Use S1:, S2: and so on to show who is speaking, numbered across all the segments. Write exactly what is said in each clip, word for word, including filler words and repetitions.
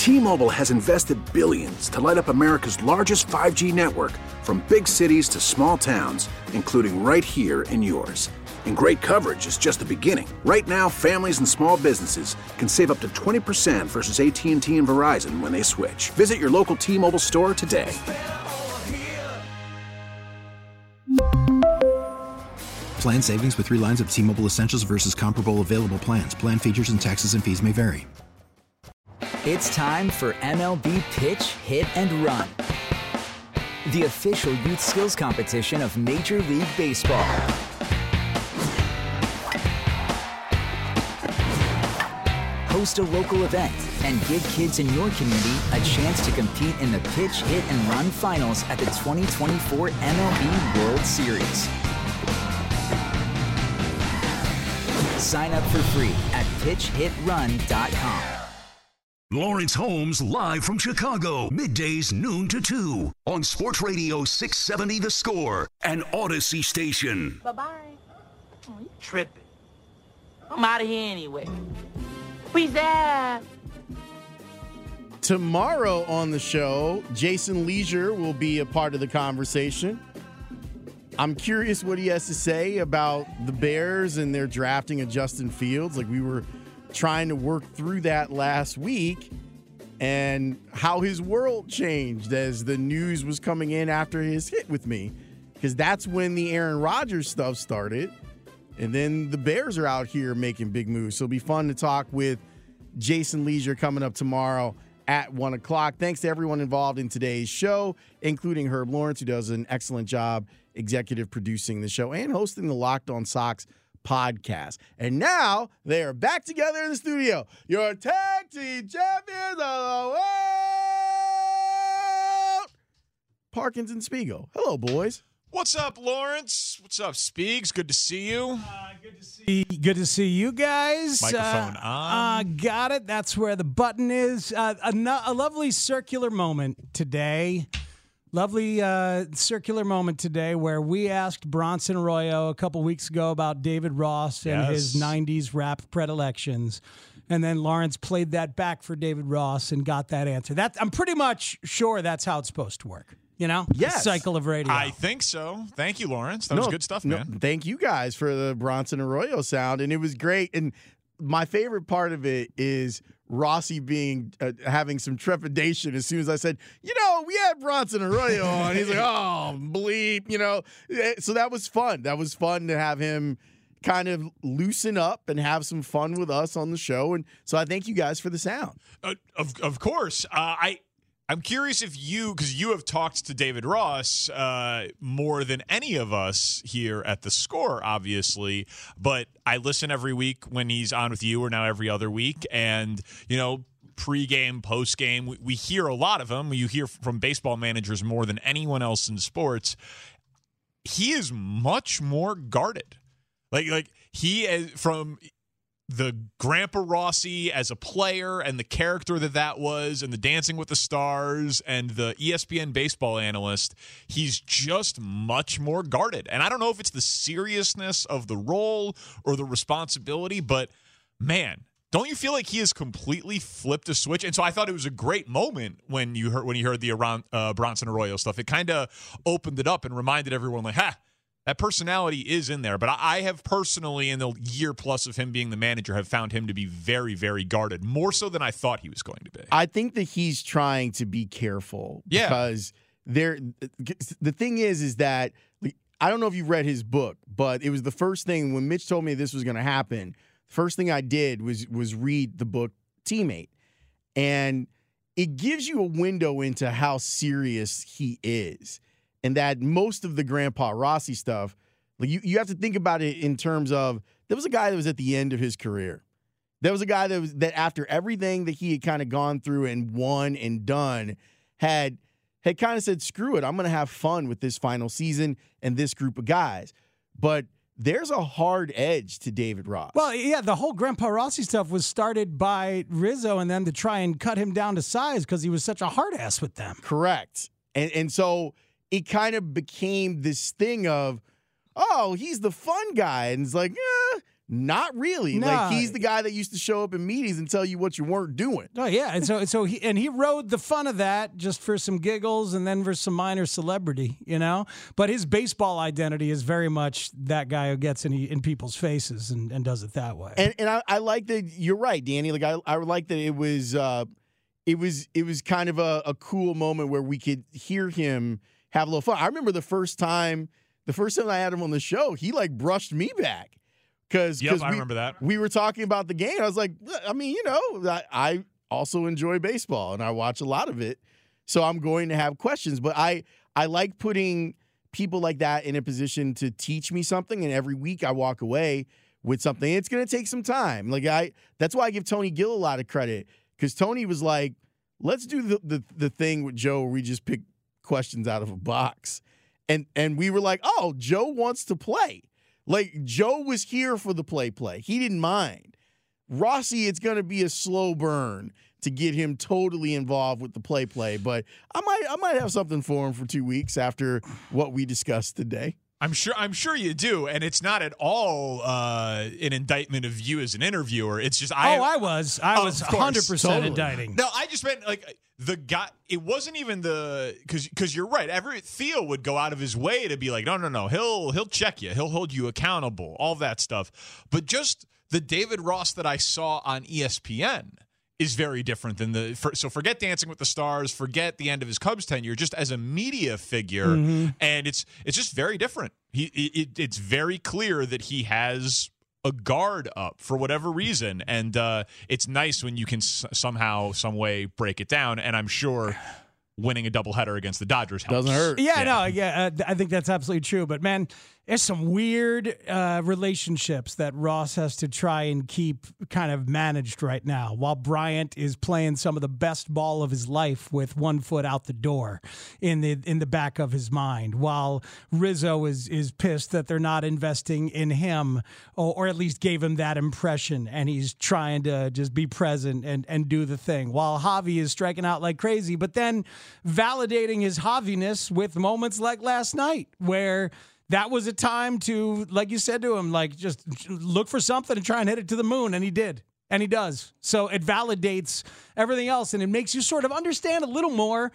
S1: T-Mobile has invested billions to light up America's largest five G network, from big cities to small towns, including right here in yours. And great coverage is just the beginning. Right now, families and small businesses can save up to twenty percent versus A T and T and Verizon when they switch. Visit your local T-Mobile store today.
S2: Plan savings with three lines of T-Mobile Essentials versus comparable available plans. Plan features and taxes and fees may vary.
S3: It's time for M L B Pitch, Hit, and Run, the official youth skills competition of Major League Baseball. Host a local event and give kids in your community a chance to compete in the Pitch, Hit, and Run finals at the twenty twenty-four M L B World Series. Sign up for free at pitch hit run dot com.
S4: Lawrence Holmes live from Chicago, middays noon to two on Sports Radio six seventy The Score and Odyssey Station.
S5: Bye-bye. Oh, you tripping. I'm out of here anyway. Peace out.
S6: Tomorrow on the show, Jason Leisure will be a part of the conversation. I'm curious what he has to say about the Bears and their drafting of Justin Fields. Like, we were trying to work through that last week, and how his world changed as the news was coming in after his hit with me, because that's when the Aaron Rodgers stuff started, and then the Bears are out here making big moves. So it'll be fun to talk with Jason Leisure coming up tomorrow at one o'clock. Thanks to everyone involved in today's show, including Herb Lawrence, who does an excellent job executive producing the show and hosting the Locked On Sox podcast. And now they are back together in the studio. Your tag team champions of the world, Parkinson Spiegel. Hello, boys.
S7: What's up, Lawrence? What's up, Spiegs? Good to see you.
S8: Uh, good to see. Good to see you guys.
S7: Microphone
S8: uh,
S7: on.
S8: Uh, got it. That's where the button is. Uh, a, no- a lovely circular moment today. Lovely uh, circular moment today where we asked Bronson Arroyo a couple weeks ago about David Ross and
S7: Yes.
S8: his nineties rap predilections. And then Lawrence played that back for David Ross and got that answer. That I'm pretty much sure that's how it's supposed to work. You know?
S6: Yes.
S8: The cycle of radio.
S7: I think so. Thank you, Lawrence. That was good stuff,
S6: no,
S7: man.
S6: Thank you guys for the Bronson Arroyo sound, and it was great. And my favorite part of it is Rossi being uh, having some trepidation as soon as I said, you know, we had Bronson Arroyo on. He's like, oh, bleep, you know. So that was fun. That was fun to have him kind of loosen up and have some fun with us on the show. And so I thank you guys for the sound.
S7: Uh, of of course. Uh, I I'm curious if you, because you have talked to David Ross uh, more than any of us here at The Score, obviously, but I listen every week when he's on with you, or now every other week, and, you know, pre-game, post-game, we, we hear a lot of them. You hear from baseball managers more than anyone else in sports. He is much more guarded. Like, like he is from the Grandpa Rossi as a player and the character that that was, and the Dancing with the Stars and the E S P N baseball analyst, he's just much more guarded. And I don't know if it's the seriousness of the role or the responsibility, but man, don't you feel like he has completely flipped a switch? And so I thought it was a great moment when you heard when you heard the around, uh, Bronson Arroyo stuff. It kind of opened it up and reminded everyone, like, ha, that personality is in there. But I have personally, in the year plus of him being the manager, have found him to be very, very guarded, more so than I thought he was going to be.
S6: I think that he's trying to be careful.
S7: Yeah.
S6: Because there, the thing is, is that, I don't know if you've read his book, but it was the first thing when Mitch told me this was going to happen. First thing I did was was read the book Teammate. And it gives you a window into how serious he is. And that most of the Grandpa Rossi stuff, like you, you have to think about it in terms of, there was a guy that was at the end of his career. There was a guy that was that after everything that he had kind of gone through and won and done, had had kind of said, screw it, I'm going to have fun with this final season and this group of guys. But there's a hard edge to David Ross.
S8: Well, yeah, the whole Grandpa Rossi stuff was started by Rizzo and then to try and cut him down to size because he was such a hard ass with them.
S6: Correct. And and so it kind of became this thing of, oh, he's the fun guy. And it's like, eh, not really.
S8: No.
S6: Like, he's the guy that used to show up in meetings and tell you what you weren't doing.
S8: Oh yeah, and so so he and he rode the fun of that just for some giggles and then for some minor celebrity, you know. But his baseball identity is very much that guy who gets in in people's faces and, and does it that way.
S6: And and I, I like that. You're right, Danny. Like I I like that it was uh, it was it was kind of a, a cool moment where we could hear him have a little fun. I remember the first time the first time I had him on the show, he like brushed me back. Because
S7: yep, I
S6: we,
S7: remember that.
S6: We were talking about the game. I was like, I mean, you know, I, I also enjoy baseball and I watch a lot of it. So I'm going to have questions. But I, I like putting people like that in a position to teach me something. And every week I walk away with something. It's going to take some time. Like I, that's why I give Tony Gill a lot of credit. Because Tony was like, let's do the, the, the thing with Joe where we just pick questions out of a box. And, and we were like, oh, Joe wants to play. Like, Joe was here for the play-play. He didn't mind. Rossi, it's going to be a slow burn to get him totally involved with the play-play, but I might I might have something for him for two weeks after what we discussed today.
S7: I'm sure I'm sure you do, and it's not at all uh, an indictment of you as an interviewer. It's just I
S8: Oh, I was. I
S7: Oh,
S8: was
S7: of
S8: one
S7: course,
S8: hundred percent
S7: totally.
S8: indicting.
S7: No, I just meant like the guy. It wasn't even the because because you're right. Every Theo would go out of his way to be like, no, no, no. He'll he'll check you. He'll hold you accountable. All that stuff. But just the David Ross that I saw on E S P N is very different than the. For, so forget Dancing with the Stars. Forget the end of his Cubs tenure. Just as a media figure,
S8: Mm-hmm.
S7: and it's it's just very different. He it, it's very clear that he has a guard up for whatever reason, and uh, it's nice when you can s- somehow, some way break it down. And I'm sure winning a doubleheader against the Dodgers helps.
S6: Doesn't hurt.
S8: Yeah, no, yeah, uh, I think that's absolutely true. But man, there's some weird uh, relationships that Ross has to try and keep kind of managed right now, while Bryant is playing some of the best ball of his life with one foot out the door in the in the back of his mind, while Rizzo is is pissed that they're not investing in him, or, or at least gave him that impression, and he's trying to just be present and and do the thing, while Javi is striking out like crazy, but then validating his Javiness with moments like last night where that was a time to, like you said to him, like just look for something and try and hit it to the moon. And he did. And he does. So it validates everything else. And it makes you sort of understand a little more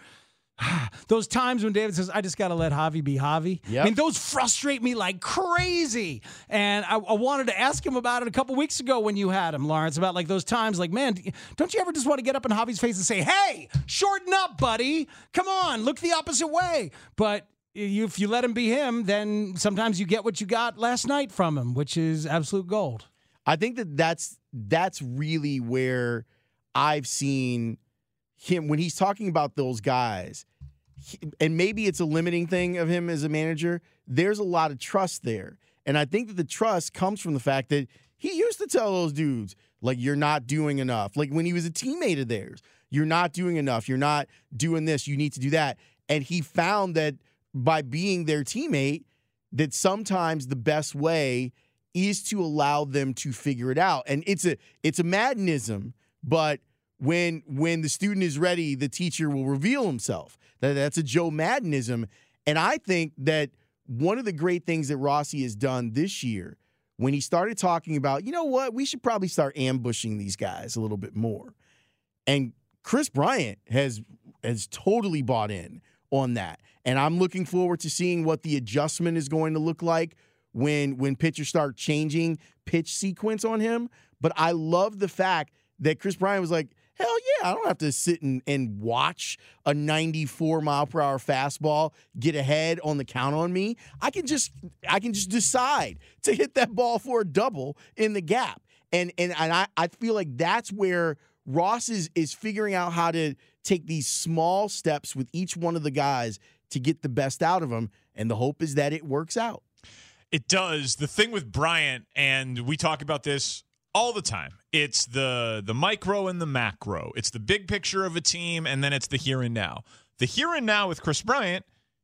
S8: those times when David says, I just got to let Javi be Javi.
S6: Yep.
S8: I mean, those frustrate me like crazy. And I, I wanted to ask him about it a couple weeks ago when you had him, Lawrence, about like those times like, man, don't you ever just want to get up in Javi's face and say, hey, shorten up, buddy. Come on, look the opposite way. But You, if you let him be him, then sometimes you get what you got last night from him, which is absolute gold.
S6: I think that that's that's really where I've seen him when he's talking about those guys. He, and maybe it's a limiting thing of him as a manager. There's a lot of trust there. And I think that the trust comes from the fact that he used to tell those dudes, like, you're not doing enough. Like when he was a teammate of theirs, you're not doing enough. You're not doing this. You need to do that. And he found that by being their teammate, that sometimes the best way is to allow them to figure it out. And it's a it's a Maddenism, but when when the student is ready, the teacher will reveal himself. That, that's a Joe Maddenism. And I think that one of the great things that Rossi has done this year, when he started talking about, you know what, we should probably start ambushing these guys a little bit more. And Chris Bryant has has totally bought in on that. And I'm looking forward to seeing what the adjustment is going to look like when when pitchers start changing pitch sequence on him. But I love the fact that Chris Bryant was like, hell yeah, I don't have to sit and, and watch a ninety-four mile per hour fastball get ahead on the count on me. I can just I can just decide to hit that ball for a double in the gap. And and, and I, I feel like that's where Ross is is figuring out how to take these small steps with each one of the guys to get the best out of them. And the hope is that it works out.
S7: It does. The thing with Bryant, and we talk about this all the time, it's the the micro and the macro. It's the big picture of a team, and then it's the here and now. The here and now with Chris Bryant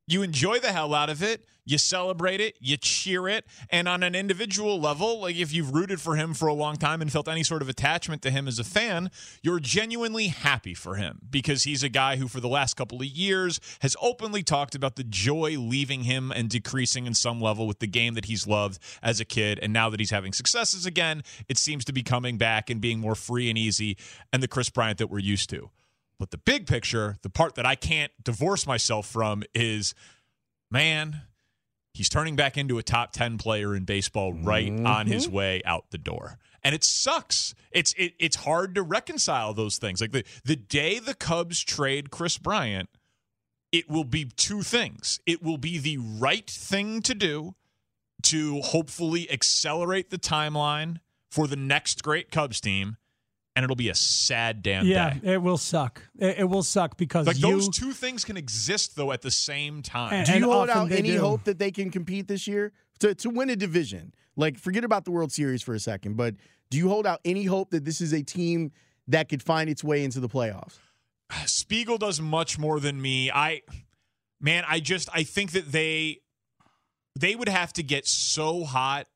S7: You enjoy the hell out of it. You celebrate it. You cheer it. And on an individual level, like if you've rooted for him for a long time and felt any sort of attachment to him as a fan, you're genuinely happy for him because he's a guy who for the last couple of years has openly talked about the joy leaving him and decreasing in some level with the game that he's loved as a kid. And now that he's having successes again, it seems to be coming back and being more free and easy and the Kris Bryant that we're used to. But the big picture, the part that I can't divorce myself from is, man, he's turning back into a top ten player in baseball right mm-hmm. on his way out the door. And it sucks. It's it, it's hard to reconcile those things. Like the, the day the Cubs trade Kris Bryant, it will be two things. It will be the right thing to do to hopefully accelerate the timeline for the next great Cubs team. And it'll be a sad damn
S8: yeah,
S7: day.
S8: Yeah, it will suck. It, it will suck because
S7: like
S8: you,
S7: those two things can exist though at the same time.
S8: And,
S6: do you hold out any
S8: do.
S6: hope that they can compete this year to to win a division? Like, forget about the World Series for a second, but do you hold out any hope that this is a team that could find its way into the playoffs?
S7: Spiegel does much more than me. I, man, I just I think that they they would have to get so hot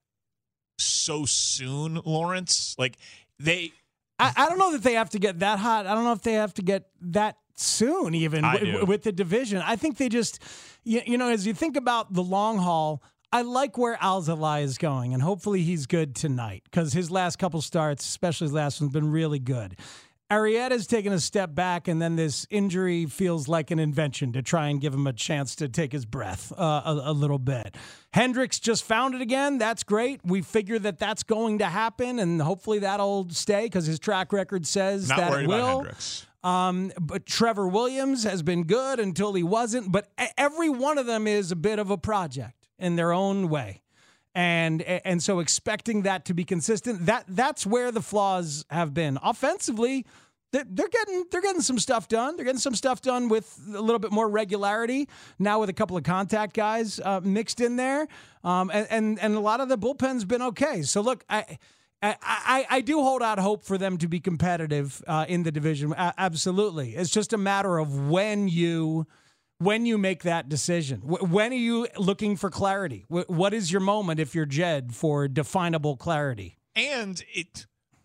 S7: so soon, Lawrence. Like they.
S8: I, I don't know that they have to get that hot. I don't know if they have to get that soon, even w- with the division. I think they just, you, you know, as you think about the long haul, I like where Alzolay is going, and hopefully he's good tonight because his last couple starts, especially his last one's been really good. Arrieta's taken a step back, and then this injury feels like an invention to try and give him a chance to take his breath uh, a, a little bit. Hendricks just found it again. That's great. We figure that that's going to happen, and hopefully that'll stay because his track record says
S7: Not
S8: that
S7: worried
S8: it will.
S7: About Hendricks.
S8: Um, but Trevor Williams has been good until he wasn't. But every one of them is a bit of a project in their own way. And and so expecting that to be consistent, that that's where the flaws have been. Offensively, they're, they're getting they're getting some stuff done. They're getting some stuff done with a little bit more regularity now with a couple of contact guys uh, mixed in there. Um, and, and and a lot of the bullpen's been okay. So look, I. I, I, I do hold out hope for them to be competitive uh, in the division. A- absolutely. It's just a matter of when you when you make that decision. W- when are you looking for clarity? W- what is your moment if you're Jed for definable clarity?
S7: And it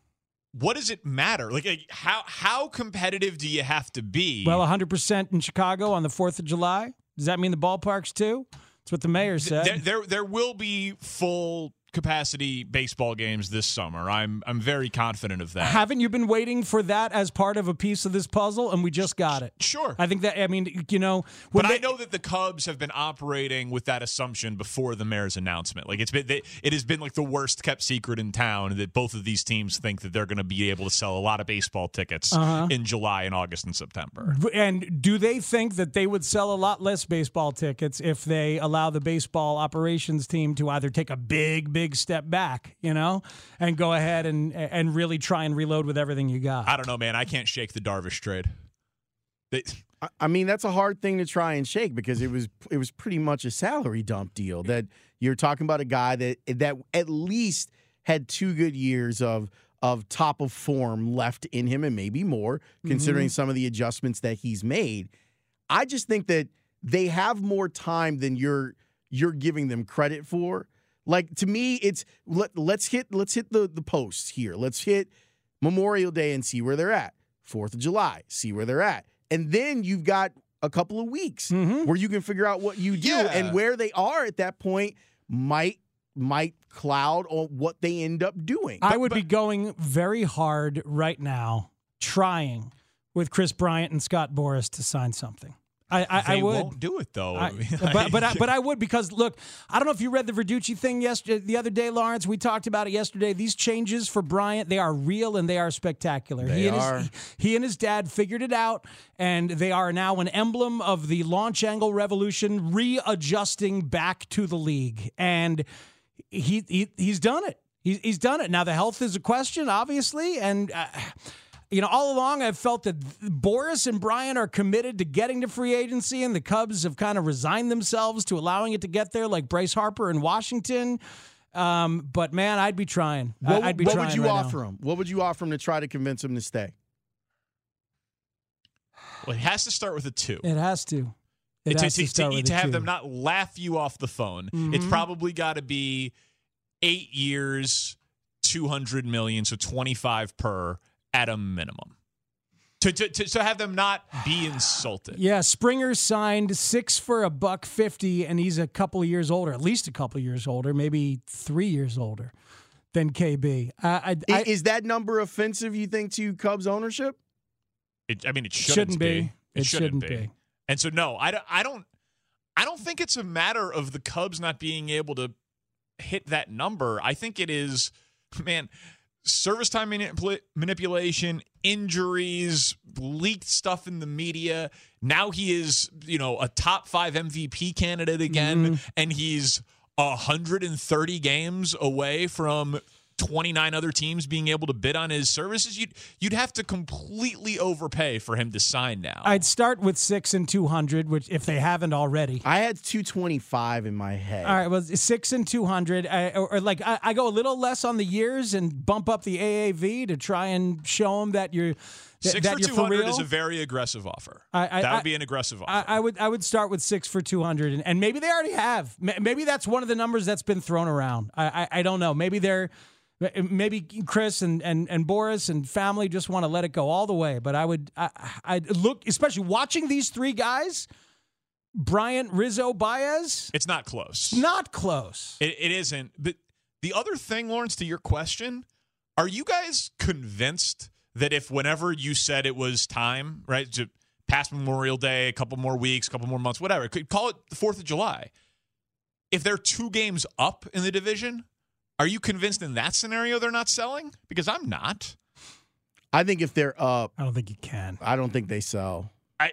S7: what does it matter? Like, like how how competitive do you have to be?
S8: Well, one hundred percent in Chicago on the fourth of July. Does that mean the ballparks too? That's what the mayor said.
S7: There there, there will be full capacity baseball games this summer. I'm I'm very confident of that.
S8: Haven't you been waiting for that as part of a piece of this puzzle? And we just got it.
S7: Sure.
S8: I think that, I mean, you know.
S7: But
S8: they,
S7: I know that the Cubs have been operating with that assumption before the mayor's announcement. Like it's been, they, it has been like the worst kept secret in town that both of these teams think that they're going to be able to sell a lot of baseball tickets uh-huh. in July and August and September.
S8: And do they think that they would sell a lot less baseball tickets if they allow the baseball operations team to either take a big, big step back, you know, and go ahead and and really try and reload with everything you got?
S7: I don't know, man. I can't shake the Darvish trade. They,
S6: I mean, that's a hard thing to try and shake because it was it was pretty much a salary dump deal. That you're talking about a guy that that at least had two good years of of top of form left in him, and maybe more, considering mm-hmm. some of the adjustments that he's made. I just think that they have more time than you're you're giving them credit for. Like, to me, it's let, let's hit let's hit the, the posts here. Let's hit Memorial Day and see where they're at. Fourth of July, see where they're at. And then you've got a couple of weeks mm-hmm. where you can figure out what you do.
S7: Yeah.
S6: And where they are at that point might might cloud on what they end up doing.
S8: I
S6: but,
S8: would
S6: but,
S8: be going very hard right now, trying with Kris Bryant and Scott Boras to sign something. I, I,
S7: they
S8: I would.
S7: won't do it though.
S8: I, but but I, but I would because look, I don't know if you read the Verducci thing yesterday, the other day, Lawrence. We talked about it yesterday. These changes for Bryant, they are real and they are spectacular.
S6: They
S8: he and
S6: are.
S8: His, he and his dad figured it out, and they are now an emblem of the launch angle revolution, readjusting back to the league, and he, he he's done it. He's he's done it. Now the health is a question, obviously, and. Uh, You know, all along I've felt that Boras and Bryant are committed to getting to free agency, and the Cubs have kind of resigned themselves to allowing it to get there, like Bryce Harper in Washington. Um, but, man, I'd be trying.
S6: What,
S8: I'd be
S6: what
S8: trying
S6: would you
S8: right
S6: offer
S8: now.
S6: him? What would you offer him to try to convince him to stay?
S7: Well, it has to start with a two.
S8: It has to. It
S7: to,
S8: has to
S7: to,
S8: start
S7: to,
S8: with
S7: to
S8: a
S7: have
S8: two.
S7: them not laugh you off the phone.
S8: Mhm.
S7: It's probably got to be eight years, two hundred million, so twenty-five per at a minimum. To, to, to, to have them not be insulted.
S8: Yeah, Springer signed six for a buck fifty, and he's a couple of years older, at least a couple of years older, maybe three years older than K B. I, I, I,
S6: Is that number offensive, you think, to Cubs ownership?
S7: It, I mean, it shouldn't,
S8: Shouldn't be.
S7: be.
S8: It
S7: It shouldn't,
S8: shouldn't
S7: be.
S8: be.
S7: And so, no, I, don't- I don't. I don't think it's a matter of the Cubs not being able to hit that number. I think it is, man, service time manipula- manipulation, injuries, leaked stuff in the media. Now he is, you know, a top five M V P candidate again,
S8: Mm-hmm.
S7: and he's one hundred thirty games away from twenty-nine other teams being able to bid on his services. You'd, you'd have to completely overpay for him to sign now.
S8: I'd start with six and two hundred, which if they haven't already.
S6: I had two twenty-five in my head.
S8: All right, well, six and two hundred, I, or, or like I, I go a little less on the years and bump up the A A V to try and show them that you're th-
S7: Six
S8: that
S7: for
S8: you're
S7: two
S8: for
S7: hundred
S8: real.
S7: is a very aggressive offer.
S8: I- I-
S7: that would
S8: I-
S7: be an aggressive offer.
S8: I, I would I would start with six for two hundred, and, and maybe they already have. M- Maybe that's one of the numbers that's been thrown around. I I, I don't know. Maybe they're maybe Chris and, and, and Boris and family just want to let it go all the way. But I would I I look, especially watching these three guys, Bryant, Rizzo, Baez.
S7: it's not close.
S8: Not close.
S7: It, it isn't. But the other thing, Lawrence, to your question, are you guys convinced that if whenever you said it was time, right, to past Memorial Day, a couple more weeks, a couple more months, whatever, could call it the fourth of July, if they're two games up in the division, are you convinced in that scenario they're not selling? Because I'm not.
S6: I think if they're up,
S8: I don't think you can.
S6: I don't think they sell.
S7: I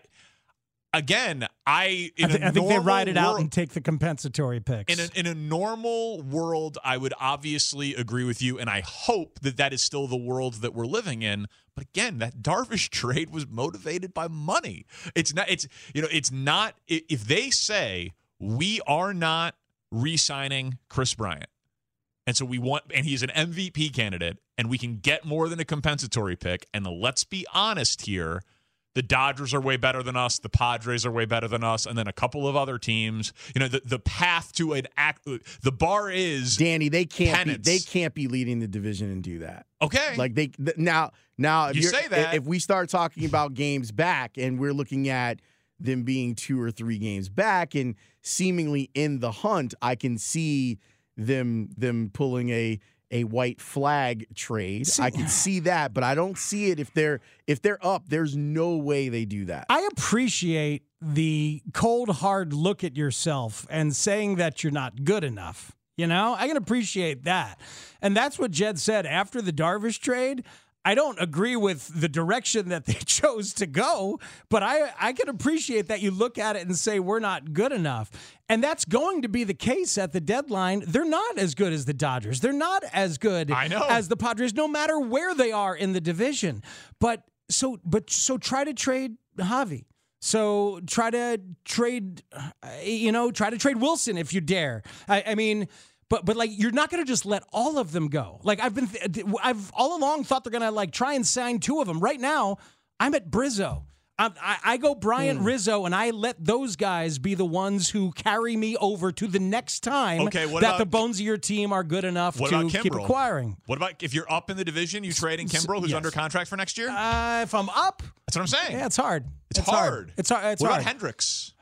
S7: again, I in
S8: I, thi-
S7: a
S8: I think they
S7: normal
S8: ride it out
S7: world-
S8: and take the compensatory picks.
S7: In a, in a normal world, I would obviously agree with you, and I hope that that is still the world that we're living in. But again, that Darvish trade was motivated by money. It's not. It's you know. It's not. i- If they say we are not re-signing Chris Bryant, and so we want, and he's an M V P candidate, and we can get more than a compensatory pick. And let's be honest here. The Dodgers are way better than us. The Padres are way better than us. And then a couple of other teams. You know, the, the path to an act, the bar is
S6: Danny, they can't
S7: penance.
S6: be, they can't be leading the division and do that.
S7: Okay.
S6: Like they th- now now if
S7: You
S6: you're-
S7: say that.
S6: if we start talking about games back and we're looking at them being two or three games back and seemingly in the hunt, I can see them them pulling a a white flag trade.
S8: See-
S6: I can see that, but I don't see it if they're if they're up. There's no way they do that.
S8: I appreciate the cold, hard look at yourself and saying that you're not good enough. You know, I can appreciate that. And that's what Jed said after the Darvish trade. I don't agree with the direction that they chose to go, but I, I can appreciate that you look at it and say we're not good enough. And that's going to be the case at the deadline. They're not as good as the Dodgers. They're not as good
S7: I know.
S8: as the Padres, no matter where they are in the division. But so but so try to trade Javi. So try to trade, uh, you know, try to trade Wilson if you dare. I, I mean, but but like you're not going to just let all of them go. Like I've been, th- I've all along thought they're going to like try and sign two of them. Right now, I'm at Brizzo. I'm, I, I go Bryant
S7: Hmm.
S8: Rizzo, and I let those guys be the ones who carry me over to the next time
S7: Okay, what
S8: that
S7: about-
S8: the bones of your team are good enough
S7: What
S8: to
S7: about
S8: keep
S7: Kimbrel?
S8: acquiring.
S7: What about if you're up in the division, you trade in Kimbrel, who's
S8: yes.
S7: under contract for next year?
S8: Uh, if I'm up,
S7: That's what I'm saying.
S8: yeah, it's hard.
S7: It's, hard.
S8: It's hard. It's
S7: what
S8: hard.
S7: about Hendricks?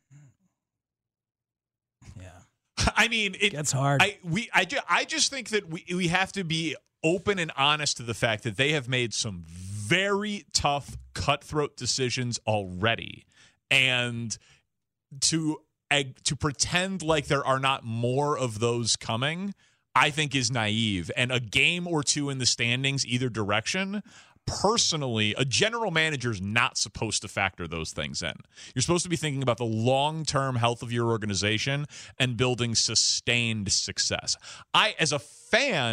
S8: Yeah,
S7: I mean, it,
S8: it's hard.
S7: I we I, ju- I just think that we we have to be open and honest to the fact that they have made some very tough, cutthroat decisions already, and to ag- to pretend like there are not more of those coming, I think is naive. And a game or two in the standings, either direction. Personally, a general manager is not supposed to factor those things in. You're supposed to be thinking about the long-term health of your organization and building sustained success. I, as a fan,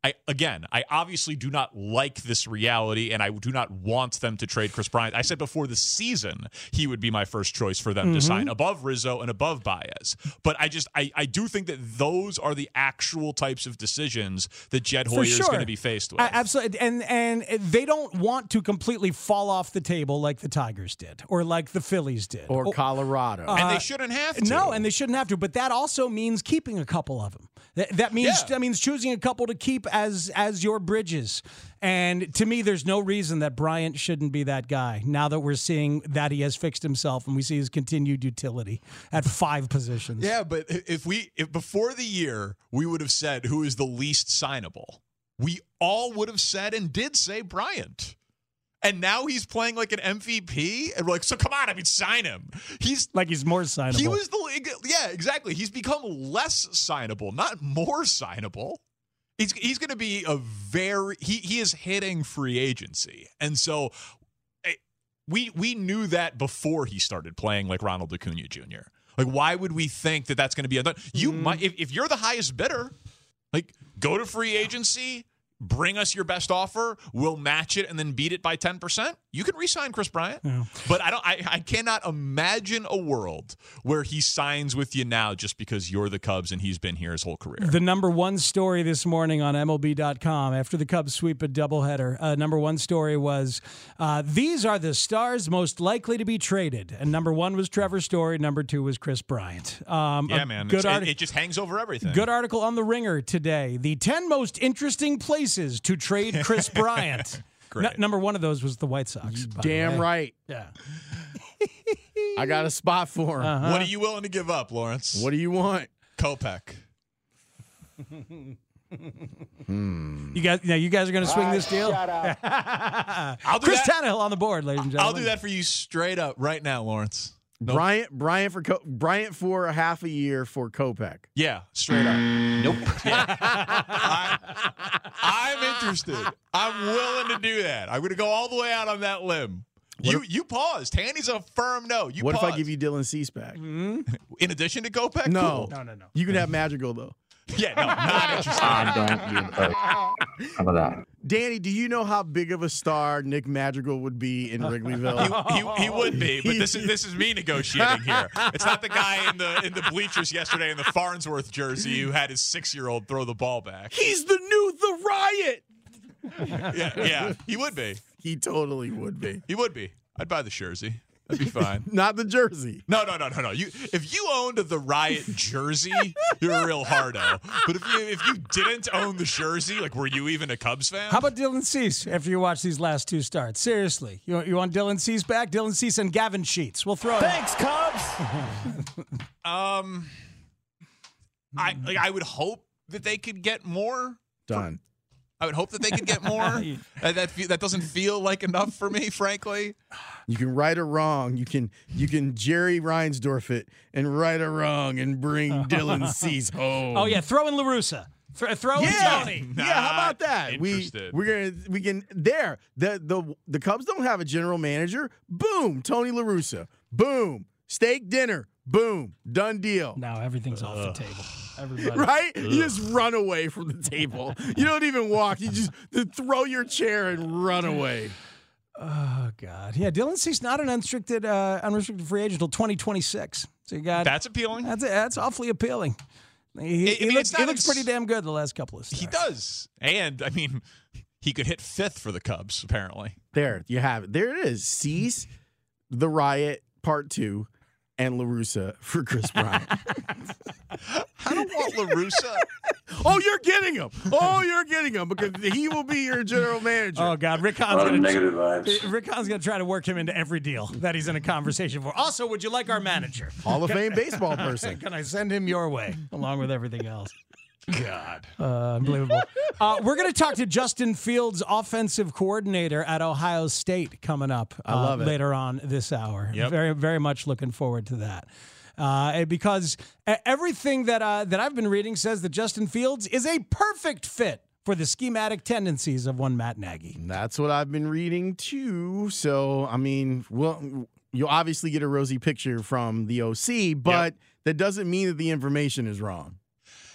S7: I again, I obviously do not like this reality, and I do not want them to trade Chris Bryant. I said before the season he would be my first choice for them mm-hmm. to sign above Rizzo and above Baez. But I just I, I do think that those are the actual types of decisions that Jed Hoyer sure. is going to be faced with.
S8: Uh, absolutely, and and they don't want to completely fall off the table like the Tigers did, or like the Phillies did,
S6: or oh, Colorado,
S7: uh, and they shouldn't have to.
S8: No, and they shouldn't have to. But that also means keeping a couple of them. That, that means yeah. that means choosing a couple to keep as as your bridges. And to me, there's no reason that Bryant shouldn't be that guy. Now that we're seeing that he has fixed himself and we see his continued utility at five positions.
S7: Yeah, but if we if before the year we would have said who is the least signable, we all would have said and did say Bryant. And now he's playing like an M V P, and we're like, so come on, I mean, sign him. He's
S8: like he's more signable.
S7: He was the yeah, exactly. He's become less signable, not more signable. He's he's going to be a very he he is hitting free agency, and so we we knew that before he started playing like Ronald Acuna Junior Like, why would we think that that's going to be a you mm. might if, if you're the highest bidder, like go to free agency. Bring us your best offer. We'll match it and then beat it by ten percent. You can re-sign Chris Bryant, yeah. but I don't. I, I cannot imagine a world where he signs with you now just because you're the Cubs and he's been here his whole career.
S8: The number one story this morning on M L B dot com after the Cubs sweep a doubleheader. Uh, number one story was uh, these are the stars most likely to be traded, and number one was Trevor Story. Number two was Chris Bryant. Um,
S7: yeah, man. Good art- it, it just hangs over everything.
S8: Good article on The Ringer today. The ten most interesting places to trade Chris Bryant.
S7: Great.
S8: N- number one of those was the White Sox.
S6: Damn right.
S8: Yeah.
S6: I got a spot for him.
S7: Uh-huh. What are you willing to give up, Lawrence?
S6: What do you want?
S7: Kopech.
S8: hmm. You guys, now you guys are going to swing uh, this deal.
S7: Shut up. I'll do
S8: Chris
S7: that.
S8: Tannehill on the board, ladies and gentlemen.
S7: I'll do that for you straight up right now, Lawrence.
S6: Nope. Bryant, Bryant for Co- Bryant for a half a year for Kopech.
S7: Yeah, straight up.
S9: Nope.
S7: Yeah. I, I'm interested. I'm willing to do that. I'm going to go all the way out on that limb. What you if, you paused. Hanny's a firm no. You
S6: what
S7: paused.
S6: if I give you Dylan Cease back?
S8: Mm-hmm.
S7: In addition to Kopech?
S6: No.
S7: Cool.
S8: No, no, no.
S6: You can have Madrigal, though.
S7: Yeah, no, not interested.
S9: I don't give a How about that?
S6: Danny, do you know how big of a star Nick Madrigal would be in Wrigleyville?
S7: he, he, he would be, but this is this is me negotiating here. It's not the guy in the in the bleachers yesterday in the Farnsworth jersey who had his six-year-old throw the ball back.
S6: He's the new The Riot.
S7: yeah, yeah, he would be.
S6: He totally would be.
S7: He would be. I'd buy the jersey. That'd be fine.
S6: Not the jersey.
S7: No, no, no, no, no. You, if you owned the Riot jersey, you're a real hardo. But if you if you didn't own the jersey, like, were you even a Cubs fan?
S8: How about Dylan Cease after you watch these last two starts? Seriously, you want, you want Dylan Cease back? Dylan Cease and Gavin Sheets. We'll throw it.
S5: Thanks, Cubs.
S7: um, I like. I would hope that they could get more.
S6: Done.
S7: I would hope that they could get more. uh, that fe- that doesn't feel like enough for me, frankly.
S6: You can right or wrong. You can you can Jerry Reinsdorf it and right or wrong and bring Dylan Cease home.
S8: Oh yeah, throw in La Russa. Th- throw
S6: yeah.
S8: in Tony.
S6: Yeah, how about that? We we're gonna we can there. The the the Cubs don't have a general manager. Boom, Tony La Russa. Boom, steak dinner. Boom, done deal.
S8: Now everything's uh, off the table. Everybody.
S6: Right? Ugh. You just run away from the table. You don't even walk. You just throw your chair and run away.
S8: Oh God, yeah. Dylan Cease not an unrestricted, uh, unrestricted free agent until twenty twenty-six. So you got
S7: that's appealing.
S8: That's that's awfully appealing. He,
S7: it,
S8: he,
S7: I mean,
S8: looks, he looks
S7: ex-
S8: pretty damn good the last couple of starts.
S7: He does, and I mean, he could hit fifth for the Cubs. Apparently,
S6: there you have it. There it is. Cease, the Riot Part Two. And La Russa for Chris Bryant.
S7: I don't want La Russa.
S6: Oh, you're getting him. Oh, you're getting him because he will be your general manager.
S8: Oh God, Rick Hahn's gonna negative vibes. Rick Hahn's gonna try to work him into every deal that he's in a conversation for. Also, would you like our manager?
S6: Hall of Fame baseball person.
S8: Can I send him your way along with everything else?
S7: God.
S8: Uh, unbelievable. Uh, we're going to talk to Justin Fields, offensive coordinator at Ohio State, coming up uh,
S6: I love it.
S8: later on this hour.
S7: Yep.
S8: Very, very much looking forward to that. Uh, because everything that uh, that I've been reading says that Justin Fields is a perfect fit for the schematic tendencies of one Matt Nagy.
S6: That's what I've been reading too. So, I mean, well, you'll obviously get a rosy picture from the O C, but yep. that doesn't mean that the information is wrong.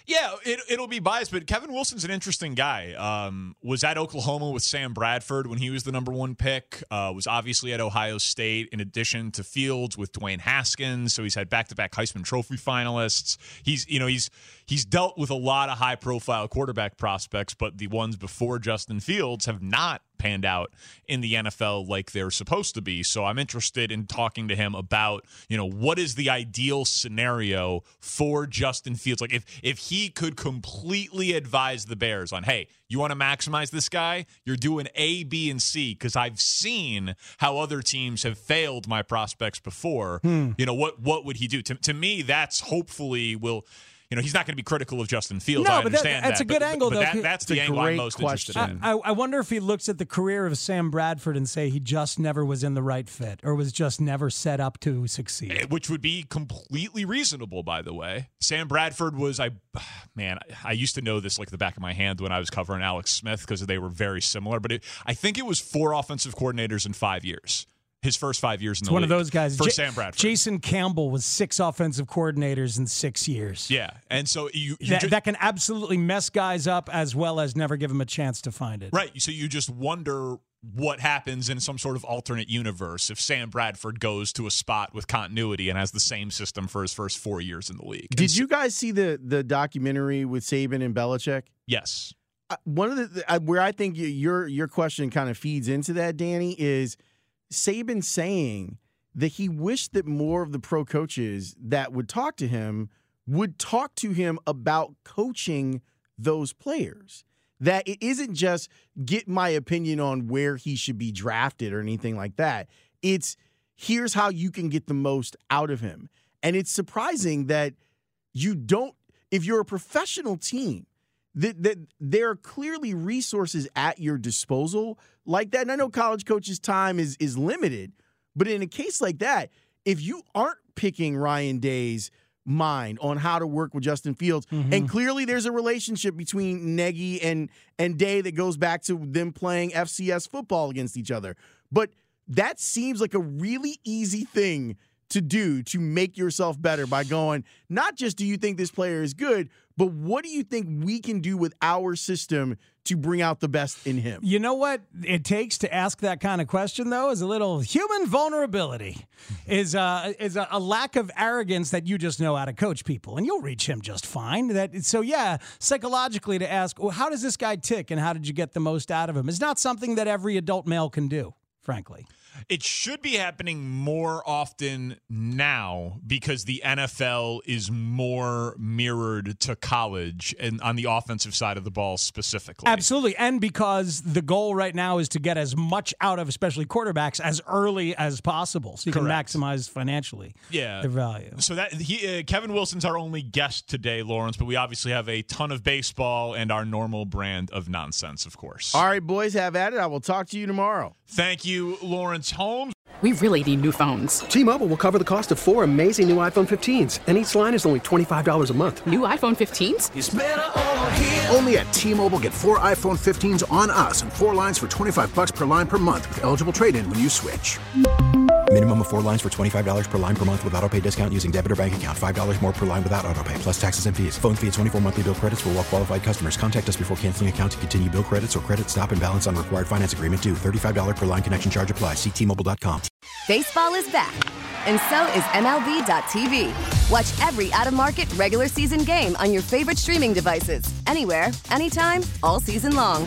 S7: Yeah, it, it'll be biased, but Kevin Wilson's an interesting guy. Um, was at Oklahoma with Sam Bradford when he was the number one pick. Uh, was obviously at Ohio State in addition to Fields with Dwayne Haskins. So he's had back-to-back Heisman Trophy finalists. He's, you know, he's he's dealt with a lot of high-profile quarterback prospects, but the ones before Justin Fields have not panned out in the N F L like they're supposed to be. So I'm interested in talking to him about, you know, what is the ideal scenario for Justin Fields? Like if if he could completely advise the Bears on, hey, you want to maximize this guy? You're doing A, B, and C, because I've seen how other teams have failed my prospects before. Hmm. You know, what what would he do? To, to me, that's hopefully will You know, he's not going to be critical of Justin Fields.
S8: No,
S7: I
S8: but that,
S7: understand
S8: that's
S7: that.
S8: a good
S7: but,
S8: angle,
S7: but
S8: though.
S7: That, that's the angle I'm most
S6: question.
S7: interested in.
S8: I, I wonder if he looks at the career of Sam Bradford and say he just never was in the right fit or was just never set up to succeed.
S7: Which would be completely reasonable, by the way. Sam Bradford was, I man, I used to know this like the back of my hand when I was covering Alex Smith because they were very similar. But it, I think it was four offensive coordinators in five years. His first five years in
S8: it's
S7: the
S8: one
S7: league.
S8: of those guys.
S7: For
S8: J-
S7: Sam Bradford.
S8: Jason Campbell was six offensive coordinators in six years.
S7: Yeah, and so you, you
S8: that,
S7: just,
S8: that can absolutely mess guys up as well as never give them a chance to find it.
S7: Right. So you just wonder what happens in some sort of alternate universe if Sam Bradford goes to a spot with continuity and has the same system for his first four years in the league.
S6: Did so, you guys see the the documentary with Saban and Belichick?
S7: Yes.
S6: Uh, one of the uh, where I think your your question kind of feeds into that, Danny, is Saban saying that he wished that more of the pro coaches that would talk to him would talk to him about coaching those players. That it isn't just get my opinion on where he should be drafted or anything like that. It's here's how you can get the most out of him. And it's surprising that you don't, if you're a professional team, that, that there are clearly resources at your disposal like that. And I know college coaches' time is is limited, but in a case like that, if you aren't picking Ryan Day's mind on how to work with Justin Fields, mm-hmm. and clearly there's a relationship between Nagy and, and Day that goes back to them playing F C S football against each other. But that seems like a really easy thing to do to make yourself better by going, not just do you think this player is good, but what do you think we can do with our system to bring out the best in him?
S8: You know what it takes to ask that kind of question, though, is a little human vulnerability, is uh, is a, a lack of arrogance that you just know how to coach people, and you'll reach him just fine. That so yeah, psychologically to ask, well, how does this guy tick, and how did you get the most out of him, is not something that every adult male can do, frankly.
S7: It should be happening more often now because the N F L is more mirrored to college and on the offensive side of the ball specifically.
S8: Absolutely. And because the goal right now is to get as much out of especially quarterbacks as early as possible so you Correct. Can maximize financially
S7: yeah.
S8: their value.
S7: So that he, uh, Kevin Wilson's our only guest today, Lawrence, but we obviously have a ton of baseball and our normal brand of nonsense, of course.
S6: All right, boys, have at it. I will talk to you tomorrow.
S7: Thank you, Lawrence Holmes.
S10: We really need new phones.
S11: T-Mobile will cover the cost of four amazing new iPhone fifteens, and each line is only twenty-five dollars a month.
S10: New iPhone fifteens?
S1: It's better over here. Only at T-Mobile, get four iPhone fifteens on us and four lines for twenty-five bucks per line per month with eligible trade-in when you switch.
S2: Minimum of four lines for twenty-five dollars per line per month with autopay discount using debit or bank account. five dollars more per line without autopay, plus taxes and fees. Phone fee at twenty-four monthly bill credits for well-qualified customers. Contact us before canceling account to continue bill credits or credit stop and balance on required finance agreement due. thirty-five dollars per line connection charge applies. See T Mobile dot com.
S12: Baseball is back, and so is M L B dot T V. Watch every out-of-market regular season game on your favorite streaming devices. Anywhere, anytime, all season long.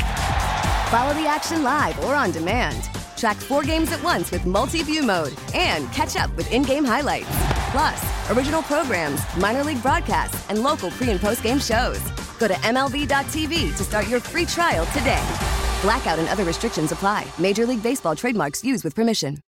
S12: Follow the action live or on demand. Track four games at once with multi-view mode and catch up with in-game highlights. Plus, original programs, minor league broadcasts, and local pre- and post-game shows. Go to M L B dot T V to start your free trial today. Blackout and other restrictions apply. Major League Baseball trademarks used with permission.